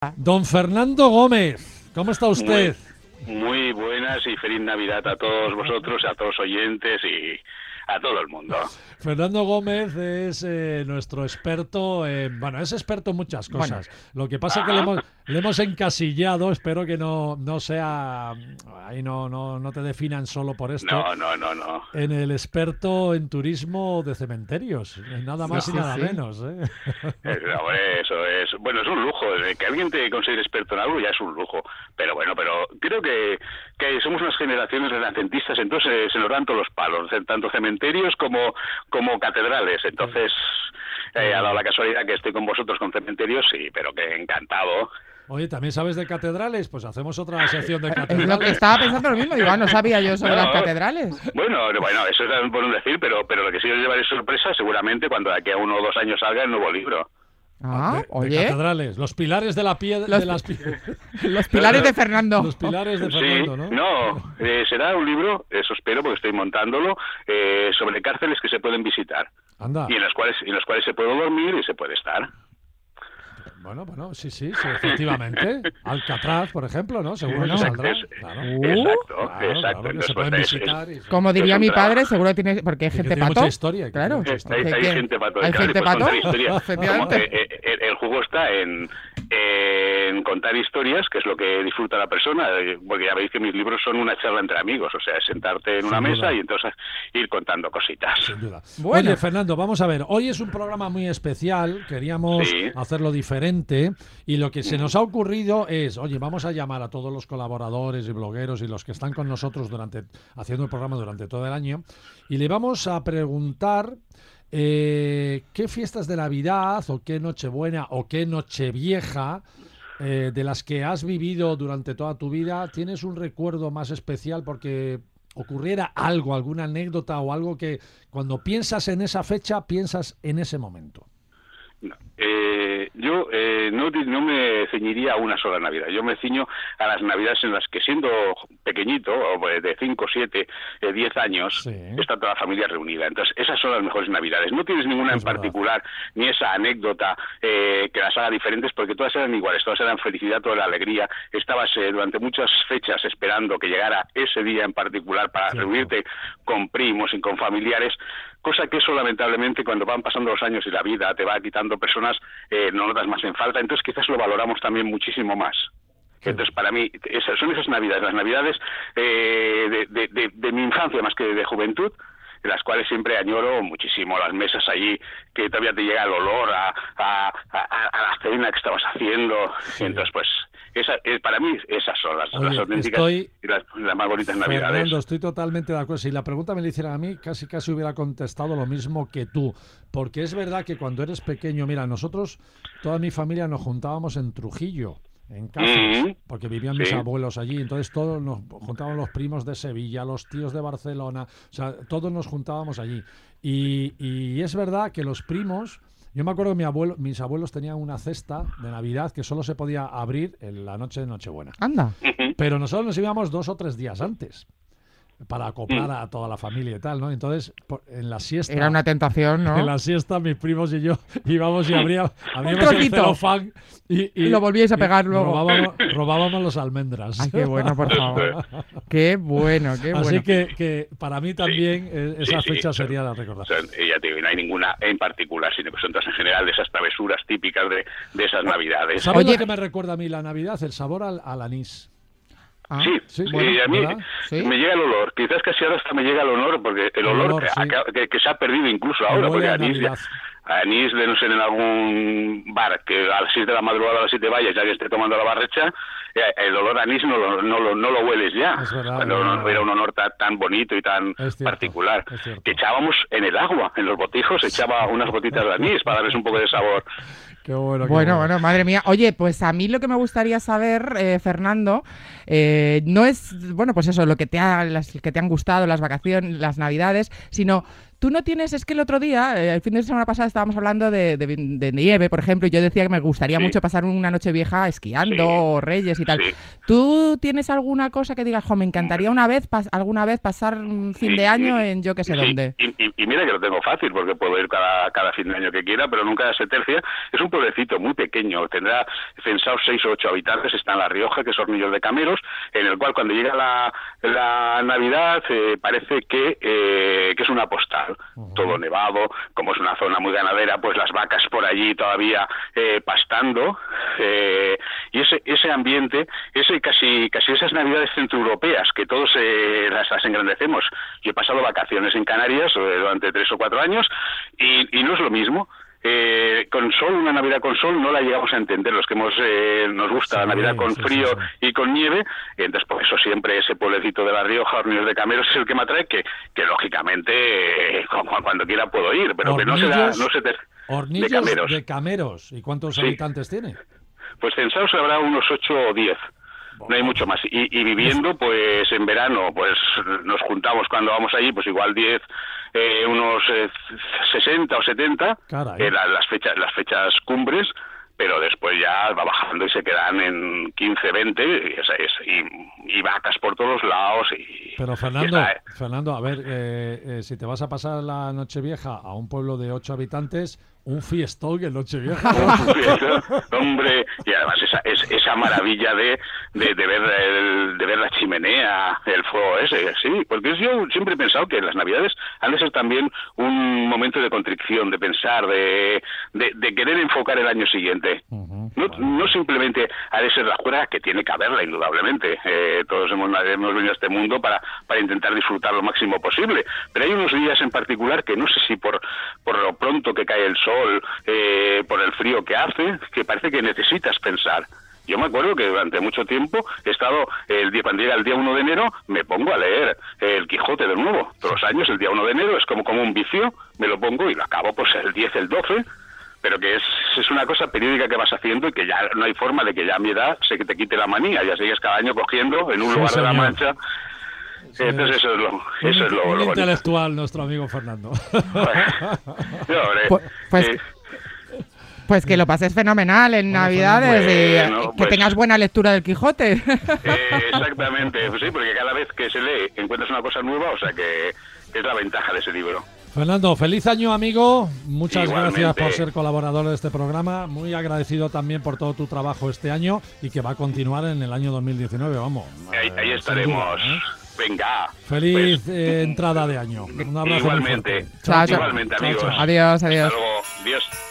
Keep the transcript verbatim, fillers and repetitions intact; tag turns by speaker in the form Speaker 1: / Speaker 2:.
Speaker 1: Don Fernando Gómez, ¿cómo está usted?
Speaker 2: Muy, muy buenas y feliz Navidad a todos vosotros, a todos los oyentes y a todo el mundo.
Speaker 1: Fernando Gómez es eh, nuestro experto, en, bueno, es experto en muchas cosas. Bueno. Lo que pasa es que le hemos, le hemos encasillado, espero que no, no sea, ahí no, no, no te definan solo por esto.
Speaker 2: No, no, no, no.
Speaker 1: En el experto en turismo de cementerios, nada más no, y nada sí. menos. ¿eh?
Speaker 2: Es, hombre, eso es, bueno, es un lujo, que alguien te considere experto en algo ya es un lujo, pero bueno, pero creo que, que somos unas generaciones renacentistas, entonces se nos dan todos los palos, tanto cementerios como como catedrales, entonces eh, ha dado la casualidad que estoy con vosotros con cementerios, sí, pero que encantado.
Speaker 1: Oye, ¿también sabes de catedrales? Pues hacemos otra sección de catedrales.
Speaker 3: Es lo que estaba pensando lo mismo, digo, ah, no sabía yo sobre no, las catedrales.
Speaker 2: Bueno, bueno, eso es por un decir, pero, pero lo que sí os llevaré sorpresa seguramente cuando de aquí a uno o dos años salga el nuevo libro.
Speaker 3: Ah,
Speaker 1: de,
Speaker 3: oye.
Speaker 1: De catedrales, los pilares de la piedra.
Speaker 3: Los,
Speaker 1: de las pi
Speaker 3: los pilares de Fernando.
Speaker 1: Los pilares de Fernando,
Speaker 2: sí,
Speaker 1: ¿no?
Speaker 2: No, eh, será un libro, eso espero porque estoy montándolo, eh, sobre cárceles que se pueden visitar.
Speaker 1: Anda.
Speaker 2: Y en las cuales, en las cuales se puede dormir y se puede estar.
Speaker 1: Bueno, bueno, sí, sí, sí, efectivamente. Alcatraz, por ejemplo, ¿no? Seguro
Speaker 2: no,
Speaker 1: que saldrá.
Speaker 2: Es,
Speaker 1: claro.
Speaker 2: Uh, exacto,
Speaker 1: claro,
Speaker 2: exacto.
Speaker 1: Claro, que se pueden visitar. Y...
Speaker 3: Como diría mi padre, seguro que tiene... Porque hay gente
Speaker 1: tiene
Speaker 3: pato.
Speaker 1: Mucha historia,
Speaker 3: claro.
Speaker 1: Mucha historia.
Speaker 2: Hay, hay gente pato.
Speaker 3: ¿Hay gente pato?
Speaker 2: Efectivamente. Eh, el, el juego está en, en contar historias, que es lo que disfruta la persona, porque ya veis que mis libros son una charla entre amigos, o sea, es sentarte en una
Speaker 1: Sin
Speaker 2: mesa
Speaker 1: duda.
Speaker 2: y entonces ir contando cositas.
Speaker 1: Sin duda.
Speaker 3: Bueno.
Speaker 1: Oye, Fernando, vamos a ver. Hoy es un programa muy especial, queríamos
Speaker 2: sí.
Speaker 1: hacerlo diferente y lo que se nos ha ocurrido es, oye, vamos a llamar a todos los colaboradores y blogueros y los que están con nosotros durante haciendo el programa durante todo el año y le vamos a preguntar eh, qué fiestas de Navidad o qué Nochebuena o qué Nochevieja eh, de las que has vivido durante toda tu vida tienes un recuerdo más especial porque ocurriera algo, alguna anécdota o algo que cuando piensas en esa fecha piensas en ese momento.
Speaker 2: No. Eh, yo eh, no, no me ceñiría a una sola Navidad. Yo me ciño a las Navidades en las que, siendo pequeñito, de cinco, siete, diez años,
Speaker 1: sí.
Speaker 2: está toda la familia reunida. Entonces, esas son las mejores Navidades. No tienes ninguna
Speaker 1: es
Speaker 2: en particular, verdad. Ni esa anécdota eh, que las haga diferentes, porque todas eran iguales, todas eran felicidad, toda la alegría. Estabas eh, durante muchas fechas esperando que llegara ese día en particular para Cierto. reunirte con primos y con familiares, cosa que eso lamentablemente cuando van pasando los años y la vida te va quitando personas, eh, no notas más en falta, entonces quizás lo valoramos también muchísimo más. Sí. Entonces para mí esas son esas navidades, las navidades eh, de, de, de, de mi infancia más que de, de juventud, de las cuales siempre añoro muchísimo las mesas allí, que todavía te llega el olor a, a, a, a la cena que estabas haciendo, sí. Entonces pues esa, para mí esas son las,
Speaker 1: Oye,
Speaker 2: las auténticas
Speaker 1: estoy...
Speaker 2: y las, las más bonitas
Speaker 1: Fernando,
Speaker 2: navidades.
Speaker 1: Fernando, estoy totalmente de acuerdo. Si la pregunta me la hicieran a mí, casi casi hubiera contestado lo mismo que tú, porque es verdad que cuando eres pequeño, mira, nosotros, toda mi familia nos juntábamos en Trujillo, en Cáceres, mm-hmm. porque vivían mis sí. abuelos allí, entonces todos nos juntábamos los primos de Sevilla, los tíos de Barcelona, o sea, todos nos juntábamos allí. Y, y es verdad que los primos, yo me acuerdo que mi abuelo, mis abuelos tenían una cesta de Navidad que solo se podía abrir en la noche de Nochebuena.
Speaker 3: Anda.
Speaker 1: Pero nosotros nos íbamos dos o tres días antes para acoplar a toda la familia y tal, ¿no? Entonces, por, en la siesta...
Speaker 3: Era una tentación, ¿no?
Speaker 1: En la siesta mis primos y yo íbamos y abríamos, abríamos el celofán y, y...
Speaker 3: Y lo volvíais a pegar luego.
Speaker 1: Robábamos, robábamos los almendras.
Speaker 3: Ay, qué bueno, por favor. Qué bueno, qué bueno.
Speaker 1: Así que, que para mí también sí, esa
Speaker 2: sí,
Speaker 1: fecha
Speaker 2: sí,
Speaker 1: sería
Speaker 2: son,
Speaker 1: la recordar.
Speaker 2: Son, ya te digo, no hay ninguna en particular, sino que son todas en general de esas travesuras típicas de, de esas Navidades.
Speaker 1: ¿Sabes
Speaker 3: Oye,
Speaker 1: lo que me recuerda a mí la Navidad? El sabor al, al anís.
Speaker 3: Ah,
Speaker 2: sí,
Speaker 1: sí,
Speaker 2: sí
Speaker 1: bueno,
Speaker 2: a mí
Speaker 3: ¿sí?
Speaker 2: me llega el olor. Quizás casi ahora hasta me llega el olor, porque el, el olor, olor que, sí. que, que se ha perdido incluso ahora, porque anís, ya, anís de no sé, en algún bar que a las seis de la madrugada a las siete vayas ya que esté tomando la barrecha, el olor a anís no lo, no lo, no lo hueles ya.
Speaker 1: Es verdad,
Speaker 2: cuando
Speaker 1: es verdad.
Speaker 2: Era un olor tan, tan bonito y tan
Speaker 1: cierto,
Speaker 2: particular. Que echábamos en el agua, en los botijos, echaba unas gotitas de anís para darles un poco de sabor.
Speaker 1: Qué bueno, qué
Speaker 3: bueno,
Speaker 1: bueno,
Speaker 3: bueno, madre mía. Oye, pues a mí lo que me gustaría saber, eh, Fernando, eh, no es, bueno, pues eso, lo que te ha, las que te han gustado, las vacaciones, las Navidades, sino tú no tienes, es que el otro día, eh, el fin de semana pasado estábamos hablando de, de, de nieve, por ejemplo, y yo decía que me gustaría
Speaker 2: Sí.
Speaker 3: mucho pasar una noche vieja esquiando
Speaker 2: Sí.
Speaker 3: o Reyes y tal.
Speaker 2: Sí.
Speaker 3: ¿Tú tienes alguna cosa que digas, jo, me encantaría una vez, pas alguna vez pasar un fin
Speaker 2: Sí,
Speaker 3: de año
Speaker 2: sí,
Speaker 3: en yo que sé
Speaker 2: sí,
Speaker 3: dónde?
Speaker 2: Y, y- y mira que lo tengo fácil porque puedo ir cada, cada fin de año que quiera, pero nunca se tercia. Es un pueblecito muy pequeño, tendrá censados seis o ocho habitantes, está en La Rioja, que es Hornillos de Cameros, en el cual cuando llega la, la Navidad eh, parece que, eh, que es una postal, uh-huh. todo nevado, como es una zona muy ganadera, pues las vacas por allí todavía eh, pastando, eh, y ese ese ambiente, ese casi casi esas Navidades centroeuropeas que todos eh, las, las engrandecemos. Yo he pasado vacaciones en Canarias eh, durante tres o cuatro años y, y no es lo mismo. Eh, con sol, una Navidad con sol no la llegamos a entender los que hemos eh, nos gusta sí, la Navidad con sí, frío sí, sí. y con nieve, y entonces por eso siempre ese pueblecito de La Rioja, Hornillos de Cameros, es el que me atrae, que, que lógicamente eh, cuando quiera puedo ir, pero
Speaker 1: Hornillos,
Speaker 2: que no se da, no se te...
Speaker 1: Hornillos de Cameros. de Cameros. ¿Y cuántos sí. habitantes tiene?
Speaker 2: Pues censados habrá unos ocho o diez. No hay mucho más. Y, y viviendo, pues en verano, pues nos juntamos cuando vamos allí, pues igual diez, eh, unos eh, sesenta o setenta, eh, la, las fechas las fechas cumbres, pero después ya va bajando y se quedan en quince, veinte, y, es, es, y, y vacas por todos lados. Y,
Speaker 1: pero Fernando,
Speaker 2: y está, eh.
Speaker 1: Fernando, a ver, eh, eh, si te vas a pasar la Nochevieja a un pueblo de ocho habitantes, un fiestón en Nochevieja.
Speaker 2: Hombre, y además esa, es, esa maravilla de, de, de ver el, de ver la chimenea, el fuego ese, sí, porque yo siempre he pensado que las Navidades han de ser también un momento de contrición, de pensar, de, de, de querer enfocar el año siguiente. Uh-huh, no, bueno. no simplemente ha de ser la juerga, que tiene que haberla indudablemente. Eh, todos hemos, hemos venido a este mundo para, para intentar disfrutar lo máximo posible, pero hay unos días en particular que no sé si por, por lo pronto que cae el sol, Eh, por el frío que hace, que parece que necesitas pensar. Yo me acuerdo que durante mucho tiempo he estado, el día, cuando llega el día uno de enero, me pongo a leer el Quijote de nuevo. Todos los años, el día uno de enero, es como, como un vicio, me lo pongo y lo acabo pues el diez, el doce, pero que es, es una cosa periódica que vas haciendo y que ya no hay forma de que ya a mi edad se que te quite la manía, ya sigues cada año cogiendo en un
Speaker 1: sí,
Speaker 2: lugar
Speaker 1: señor.
Speaker 2: de la Mancha. Sí, entonces eso es lo, eso
Speaker 1: un,
Speaker 2: es lo,
Speaker 1: un
Speaker 2: lo
Speaker 1: intelectual bonito. Nuestro amigo Fernando.
Speaker 2: No, hombre,
Speaker 3: pues, pues,
Speaker 2: eh,
Speaker 3: pues que lo pases fenomenal en bueno, Navidades
Speaker 2: bueno,
Speaker 3: y que
Speaker 2: pues,
Speaker 3: tengas buena lectura del Quijote.
Speaker 2: Eh, exactamente, pues sí, porque cada vez que se lee encuentras una cosa nueva, o sea que, que es la ventaja de ese libro.
Speaker 1: Fernando, feliz año, amigo. Muchas
Speaker 2: Igualmente.
Speaker 1: Gracias por ser colaborador de este programa. Muy agradecido también por todo tu trabajo este año y que va a continuar en el año dos mil diecinueve, vamos.
Speaker 2: Ahí, ahí estaremos. Duda, ¿eh? Venga.
Speaker 1: Feliz pues, eh, entrada de año. Un abrazo.
Speaker 2: Igualmente.
Speaker 3: Chao, chao.
Speaker 2: Igualmente, amigos.
Speaker 3: Chao, chao. Adiós, adiós.
Speaker 2: Hasta luego. Adiós.